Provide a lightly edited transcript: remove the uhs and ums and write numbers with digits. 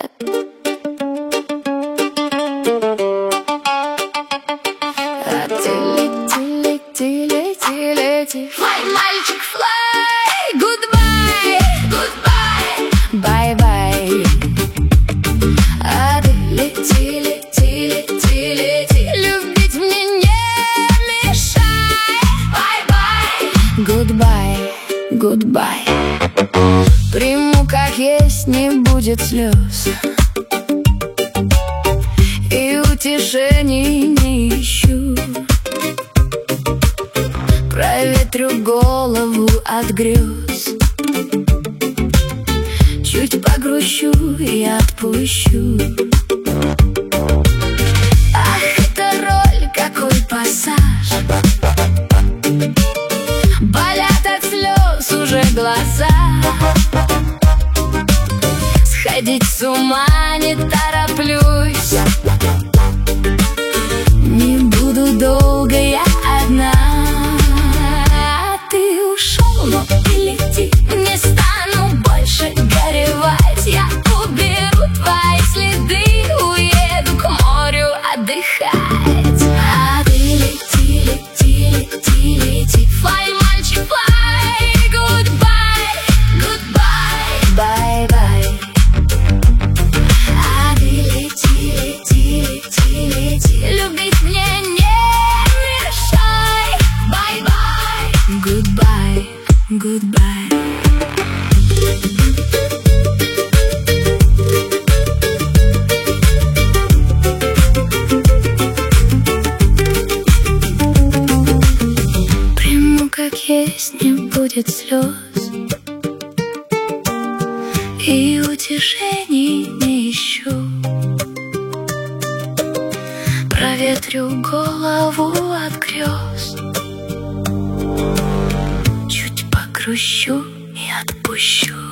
А ты лети, лети, лети, лети. Флай, мальчик, флай. Goodbye, goodbye. Бай-бай. А ты лети, лети, лети, лети. Любить мне не мешай. Bye-bye. Goodbye, goodbye. Приму как есть, не будет слез, и утешений не ищу. Проветрю голову от грез, чуть погрущу и отпущу. Ах, это роль, какой пассаж. Болят от слез уже глаза. Сходить с ума не тороплюсь. Не буду долго я одна. Ты ушел, но ты лети. Не стану больше горевать. Я уберу твои следы, уеду к морю отдыхать. А ты лети, лети, лети, лети. Флай, мальчик, флай. Goodbye, goodbye. Бай-бай. А ты лети, лети, лети, лети. Любить мне не мешай. Bye-bye. Goodbye, goodbye. Приму как есть, не будет слез, и утешений не ищу. Проветрю голову от грез, чуть покрущу и отпущу.